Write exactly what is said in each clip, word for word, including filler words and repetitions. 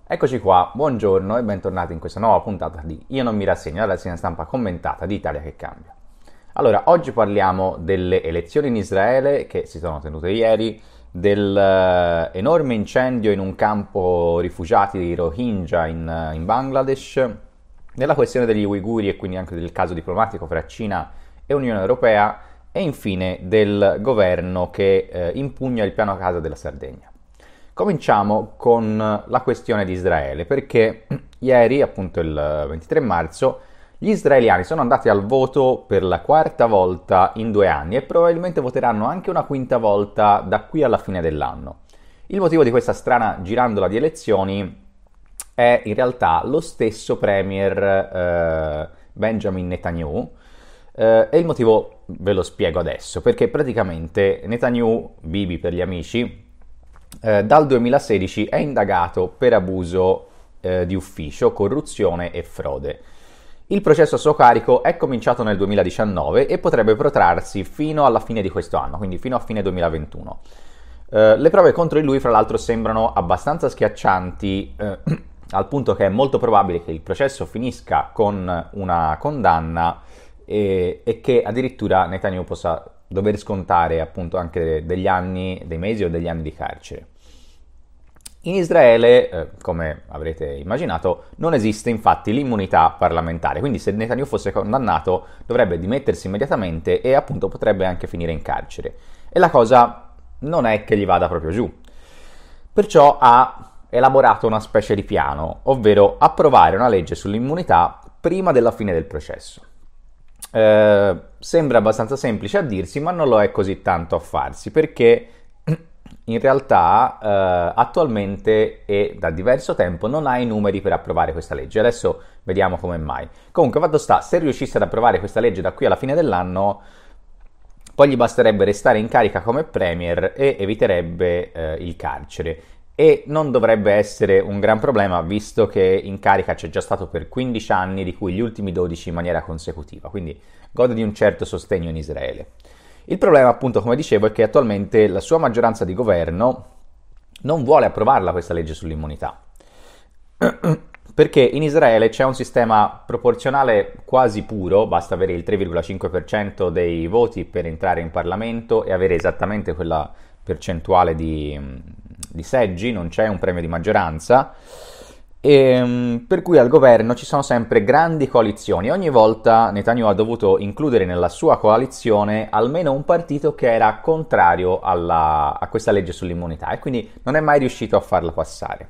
Eccoci qua, buongiorno e bentornati in questa nuova puntata di Io non mi rassegno, la rassegna stampa commentata di Italia che cambia. Allora, oggi parliamo delle elezioni in Israele che si sono tenute ieri, dell'enorme incendio in un campo rifugiati dei Rohingya in, in Bangladesh, della questione degli uiguri e quindi anche del caso diplomatico fra Cina e Unione Europea e infine del governo che eh, impugna il piano casa della Sardegna. Cominciamo con la questione di Israele, perché ieri, appunto il ventitré marzo, gli israeliani sono andati al voto per la quarta volta in due anni e probabilmente voteranno anche una quinta volta da qui alla fine dell'anno. Il motivo di questa strana girandola di elezioni è in realtà lo stesso premier eh, Benjamin Netanyahu, eh, e il motivo ve lo spiego adesso, perché praticamente Netanyahu, Bibi per gli amici, Eh, dal duemilasedici è indagato per abuso eh, di ufficio, corruzione e frode. Il processo a suo carico è cominciato nel duemiladiciannove e potrebbe protrarsi fino alla fine di questo anno, quindi fino a fine duemilaventuno. Eh, le prove contro di lui, fra l'altro, sembrano abbastanza schiaccianti, eh, al punto che è molto probabile che il processo finisca con una condanna e, e che addirittura Netanyahu possa dover scontare appunto anche degli anni, dei mesi o degli anni di carcere. In Israele, eh, come avrete immaginato, non esiste infatti l'immunità parlamentare, quindi se Netanyahu fosse condannato dovrebbe dimettersi immediatamente e appunto potrebbe anche finire in carcere. E la cosa non è che gli vada proprio giù. Perciò ha elaborato una specie di piano, ovvero approvare una legge sull'immunità prima della fine del processo. Eh, sembra abbastanza semplice a dirsi, ma non lo è così tanto a farsi, perché in realtà eh, attualmente e da diverso tempo non ha i numeri per approvare questa legge. Adesso vediamo come mai. Comunque, fatto sta, se riuscisse ad approvare questa legge da qui alla fine dell'anno, poi gli basterebbe restare in carica come premier e eviterebbe eh, il carcere. E non dovrebbe essere un gran problema, visto che in carica c'è già stato per quindici anni, di cui gli ultimi dodici in maniera consecutiva, quindi gode di un certo sostegno in Israele. Il problema, appunto, come dicevo, è che attualmente la sua maggioranza di governo non vuole approvarla questa legge sull'immunità, perché in Israele c'è un sistema proporzionale quasi puro, basta avere il tre virgola cinque per cento dei voti per entrare in Parlamento e avere esattamente quella percentuale di, di seggi, non c'è un premio di maggioranza, e, per cui al governo ci sono sempre grandi coalizioni. Ogni volta Netanyahu ha dovuto includere nella sua coalizione almeno un partito che era contrario alla, a questa legge sull'immunità e quindi non è mai riuscito a farla passare.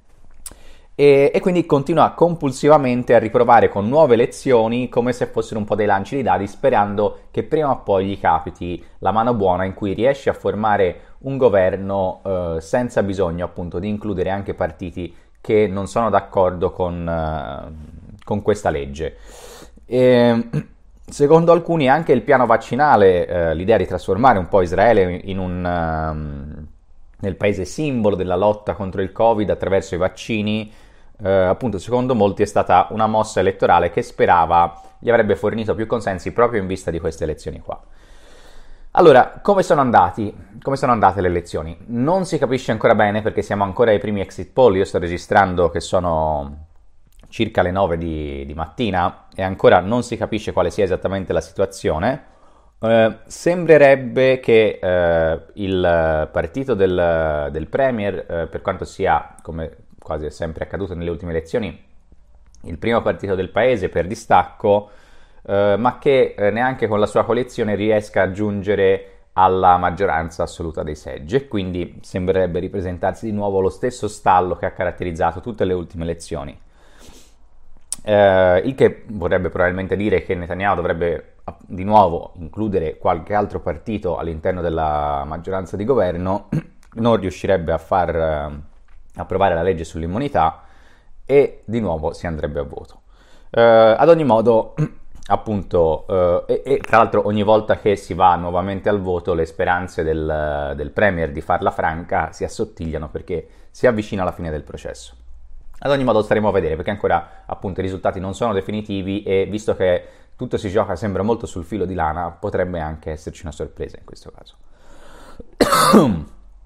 E, e quindi continua compulsivamente a riprovare con nuove elezioni come se fossero un po' dei lanci di dadi, sperando che prima o poi gli capiti la mano buona in cui riesce a formare un governo eh, senza bisogno appunto di includere anche partiti che non sono d'accordo con, uh, con questa legge. E, secondo alcuni anche il piano vaccinale, uh, l'idea di trasformare un po' Israele in un, uh, nel paese simbolo della lotta contro il Covid attraverso i vaccini, uh, appunto secondo molti è stata una mossa elettorale che sperava gli avrebbe fornito più consensi proprio in vista di queste elezioni qua. Allora, come sono andati? Come sono andate le elezioni? Non si capisce ancora bene perché siamo ancora ai primi exit poll. Io sto registrando che sono circa le nove di, di mattina e ancora non si capisce quale sia esattamente la situazione. Eh, sembrerebbe che eh, il partito del, del premier, eh, per quanto sia, come quasi è sempre accaduto nelle ultime elezioni, il primo partito del paese per distacco, Uh, ma che eh, neanche con la sua coalizione riesca a giungere alla maggioranza assoluta dei seggi e quindi sembrerebbe ripresentarsi di nuovo lo stesso stallo che ha caratterizzato tutte le ultime elezioni. Uh, il che vorrebbe probabilmente dire che Netanyahu dovrebbe di nuovo includere qualche altro partito all'interno della maggioranza di governo, non riuscirebbe a far uh, approvare la legge sull'immunità e di nuovo si andrebbe a voto. Uh, ad ogni modo appunto, uh, e, e tra l'altro ogni volta che si va nuovamente al voto le speranze del, del premier di farla franca si assottigliano perché si avvicina alla fine del processo. Ad ogni modo staremo a vedere perché ancora appunto i risultati non sono definitivi e visto che tutto si gioca sembra molto sul filo di lana potrebbe anche esserci una sorpresa in questo caso.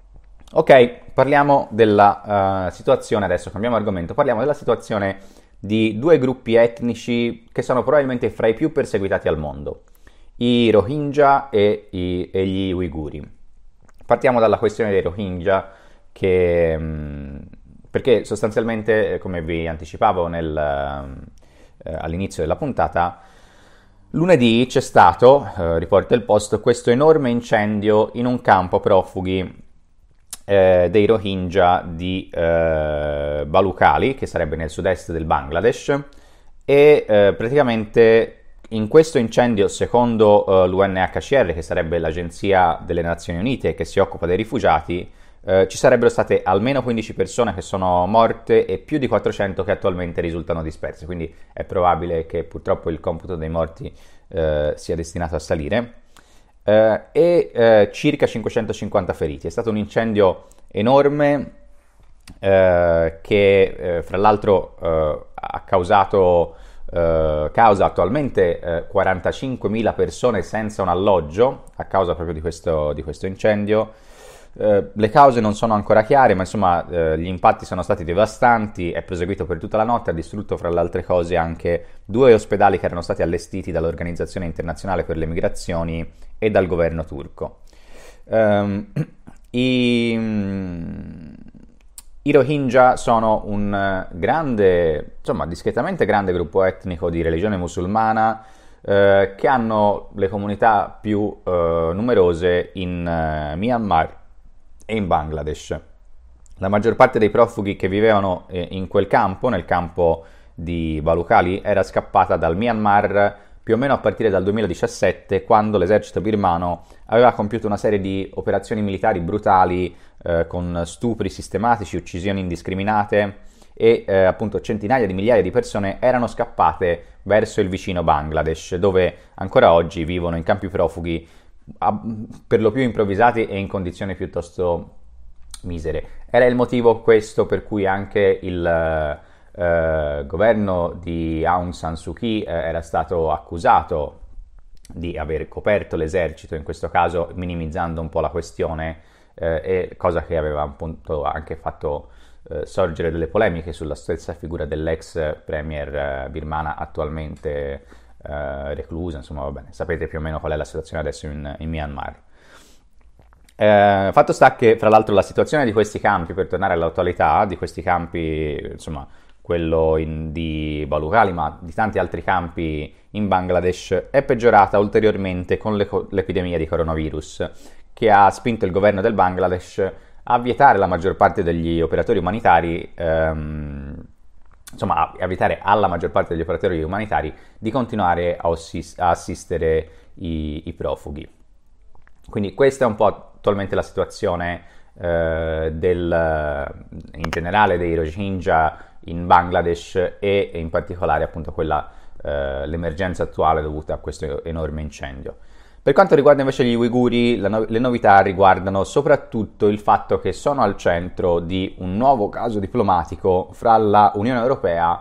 Ok, parliamo della uh, situazione, adesso cambiamo argomento, parliamo della situazione di due gruppi etnici che sono probabilmente fra i più perseguitati al mondo, i Rohingya e, i, e gli Uiguri. Partiamo dalla questione dei Rohingya, che, mh, perché sostanzialmente, come vi anticipavo nel, uh, all'inizio della puntata, lunedì c'è stato, uh, riporta il Post, questo enorme incendio in un campo profughi Eh, dei Rohingya di eh, Balukhali, che sarebbe nel sud-est del Bangladesh, e eh, praticamente in questo incendio, secondo eh, l'U N H C R, che sarebbe l'agenzia delle Nazioni Unite che si occupa dei rifugiati, eh, ci sarebbero state almeno quindici persone che sono morte e più di quattrocento che attualmente risultano disperse, quindi è probabile che purtroppo il computo dei morti eh, sia destinato a salire. Uh, e uh, circa cinquecentocinquanta feriti. È stato un incendio enorme uh, che uh, fra l'altro uh, ha causato uh, causa attualmente uh, quarantacinquemila persone senza un alloggio a causa proprio di questo, di questo incendio. Uh, le cause non sono ancora chiare, ma insomma uh, gli impatti sono stati devastanti, è proseguito per tutta la notte, ha distrutto fra le altre cose anche due ospedali che erano stati allestiti dall'Organizzazione Internazionale per le Migrazioni e dal governo turco. Um, i, I Rohingya sono un grande, insomma discretamente grande gruppo etnico di religione musulmana eh, che hanno le comunità più eh, numerose in eh, Myanmar e in Bangladesh. La maggior parte dei profughi che vivevano eh, in quel campo, nel campo di Balukhali, era scappata dal Myanmar più o meno a partire dal duemiladiciassette, quando l'esercito birmano aveva compiuto una serie di operazioni militari brutali eh, con stupri sistematici, uccisioni indiscriminate e eh, appunto centinaia di migliaia di persone erano scappate verso il vicino Bangladesh, dove ancora oggi vivono in campi profughi a, per lo più improvvisati e in condizioni piuttosto misere. Era il motivo questo per cui anche il Uh, governo di Aung San Suu Kyi uh, era stato accusato di aver coperto l'esercito, in questo caso minimizzando un po' la questione, uh, e cosa che aveva appunto anche fatto uh, sorgere delle polemiche sulla stessa figura dell'ex premier uh, birmana attualmente uh, reclusa. Insomma, va bene, sapete più o meno qual è la situazione adesso in, in Myanmar. Uh, fatto sta che, fra l'altro, la situazione di questi campi, per tornare all'attualità, di questi campi, insomma, quello in, di Balukhali, ma di tanti altri campi in Bangladesh, è peggiorata ulteriormente con le, l'epidemia di coronavirus, che ha spinto il governo del Bangladesh a vietare la maggior parte degli operatori umanitari, ehm, insomma, a vietare alla maggior parte degli operatori umanitari di continuare a, ossist- a assistere i, i profughi. Quindi questa è un po' attualmente la situazione eh, del, in generale dei Rohingya in Bangladesh e in particolare appunto quella, eh, l'emergenza attuale dovuta a questo enorme incendio. Per quanto riguarda invece gli Uiguri, no- le novità riguardano soprattutto il fatto che sono al centro di un nuovo caso diplomatico fra la Unione Europea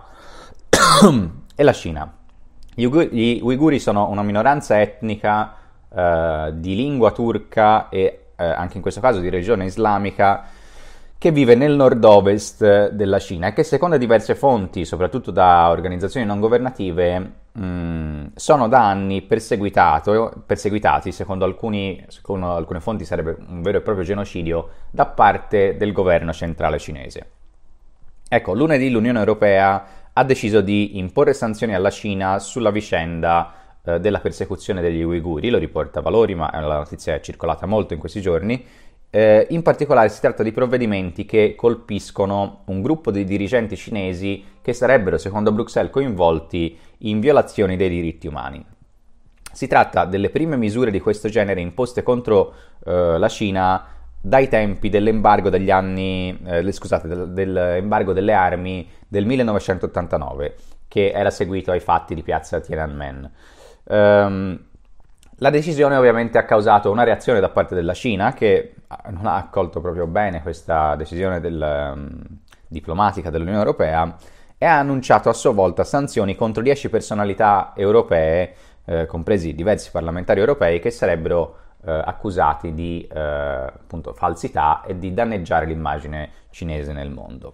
e la Cina. Gli, Uiguri, gli Uiguri sono una minoranza etnica eh, di lingua turca e eh, anche in questo caso di religione islamica, che vive nel nord-ovest della Cina e che, secondo diverse fonti, soprattutto da organizzazioni non governative, mh, sono da anni perseguitati, secondo, alcuni, secondo alcune fonti sarebbe un vero e proprio genocidio, da parte del governo centrale cinese. Ecco, lunedì l'Unione Europea ha deciso di imporre sanzioni alla Cina sulla vicenda eh, della persecuzione degli Uiguri, lo riporta Valori, ma la notizia è circolata molto in questi giorni. Eh, in particolare si tratta di provvedimenti che colpiscono un gruppo di dirigenti cinesi che sarebbero, secondo Bruxelles, coinvolti in violazioni dei diritti umani. Si tratta delle prime misure di questo genere imposte contro eh, la Cina dai tempi dell'embargo degli anni, eh, scusate, del, dell'embargo delle armi del millenovecentottantanove, che era seguito ai fatti di piazza Tiananmen. Um, La decisione ovviamente ha causato una reazione da parte della Cina, che non ha accolto proprio bene questa decisione del, um, diplomatica dell'Unione Europea, e ha annunciato a sua volta sanzioni contro dieci personalità europee, eh, compresi diversi parlamentari europei, che sarebbero eh, accusati di eh, appunto falsità e di danneggiare l'immagine cinese nel mondo.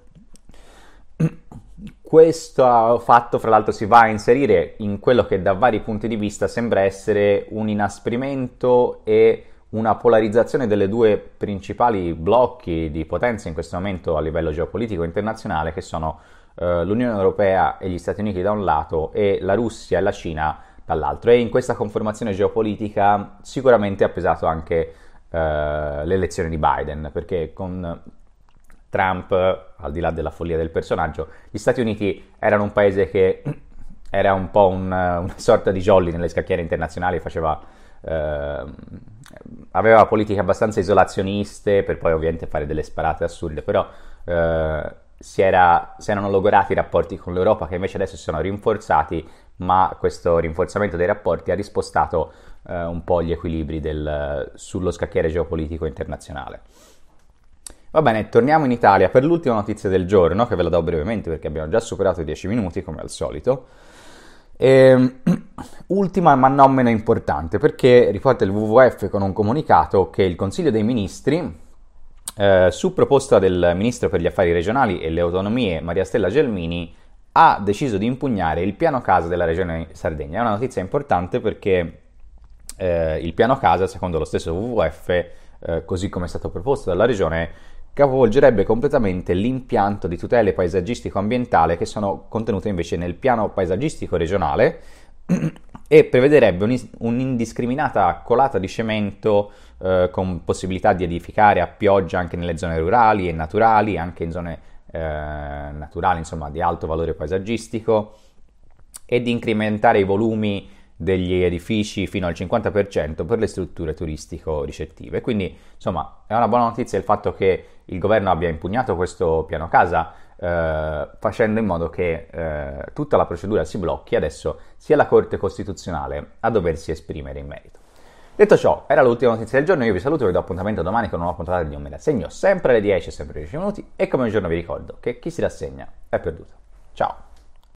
Questo fatto, fra l'altro, si va a inserire in quello che da vari punti di vista sembra essere un inasprimento e una polarizzazione delle due principali blocchi di potenza in questo momento a livello geopolitico internazionale, che sono eh, l'Unione Europea e gli Stati Uniti da un lato e la Russia e la Cina dall'altro. E in questa conformazione geopolitica sicuramente ha pesato anche eh, l'elezione di Biden, perché con Trump, al di là della follia del personaggio, gli Stati Uniti erano un paese che era un po' un, una sorta di jolly nelle scacchiere internazionali, faceva, eh, aveva politiche abbastanza isolazioniste per poi ovviamente fare delle sparate assurde, però eh, si, era, si erano logorati i rapporti con l'Europa, che invece adesso si sono rinforzati, ma questo rinforzamento dei rapporti ha rispostato eh, un po' gli equilibri del, sullo scacchiere geopolitico internazionale. Va bene, torniamo in Italia per l'ultima notizia del giorno, che ve la do brevemente perché abbiamo già superato i dieci minuti, come al solito. E, ultima ma non meno importante, perché riporta il W W F con un comunicato che il Consiglio dei Ministri, eh, su proposta del Ministro per gli Affari Regionali e le Autonomie Maria Stella Gelmini, ha deciso di impugnare il piano casa della Regione Sardegna. È una notizia importante perché eh, il piano casa, secondo lo stesso W W F, eh, così come è stato proposto dalla Regione, capovolgerebbe completamente l'impianto di tutele paesaggistico-ambientale che sono contenute invece nel piano paesaggistico regionale e prevederebbe un'indiscriminata colata di cemento eh, con possibilità di edificare a pioggia anche nelle zone rurali e naturali, anche in zone eh, naturali, insomma, di alto valore paesaggistico, e di incrementare i volumi degli edifici fino al cinquanta per cento per le strutture turistico-ricettive. Quindi, insomma, è una buona notizia il fatto che il governo abbia impugnato questo piano casa, eh, facendo in modo che eh, tutta la procedura si blocchi. Adesso sia la Corte Costituzionale a doversi esprimere in merito. Detto ciò, era l'ultima notizia del giorno. Io vi saluto e vi do appuntamento domani con una nuova puntata di Un Me la segno, sempre alle dieci, sempre dieci minuti, e come ogni giorno vi ricordo che chi si rassegna è perduto. Ciao!